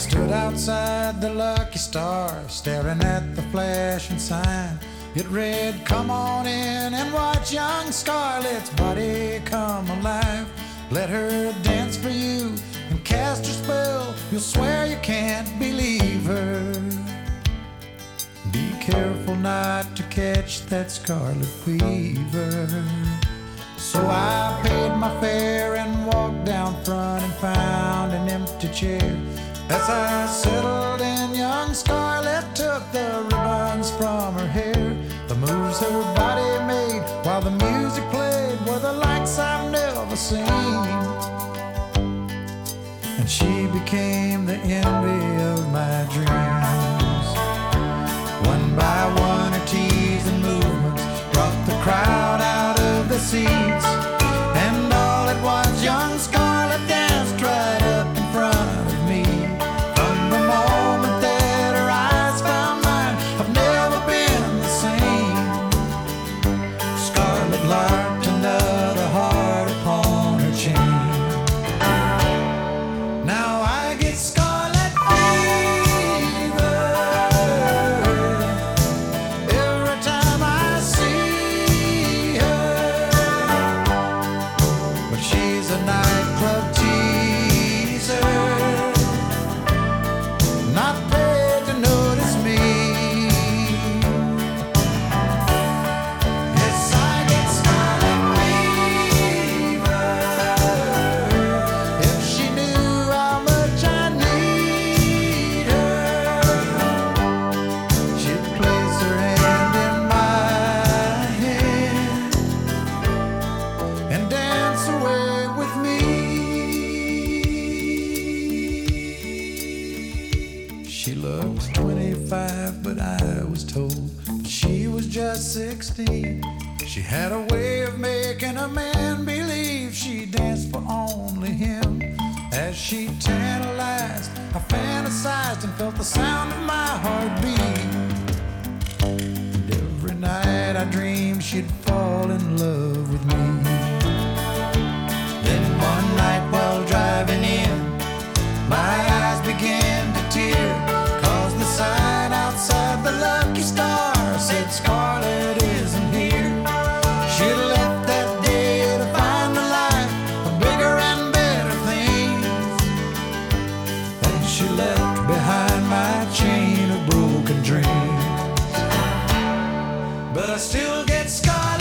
stood outside the Lucky Star, staring at the flashing sign. It read, "Come on in and watch young Scarlett's body come alive. Let her dance for you and cast her spell. You'll swear you can't believe her. Be careful not to catch that scarlet fever." So I paid my fare and walked down front and found an empty chair. As I settled in, young Scarlett took the ribbons from her hair. The moves her body made while the music played were the likes I've never seen. And she became the envy of my dreams. One by one, her teasing movements brought the crowd out of the seats. And all at once, young Scarlett danced right up in front of me. From the moment that her eyes found mine, I've never been the same. Scarlett larked another heart upon her chain. Now I get scarlet fever every time I see her. But she's a nightclub teaser, not paid to notice me. Yes, I get scarlet fever. If she knew how much I need her, she'd place her hand in my hand and dance away with me. She looked 25, but I was told she was just 16. She had a way of making a man believe she danced for only him. As she tantalized, I fantasized and felt the sound of my heartbeat. And every night I dreamed she'd fall in love with me. Then one night while driving in, my eyes began to tear, 'cause the sign outside the Lucky Star said Scarlett isn't here. She'd left that day to find a life of bigger and better things. And she left behind my chain of broken dreams. But I still get scarlet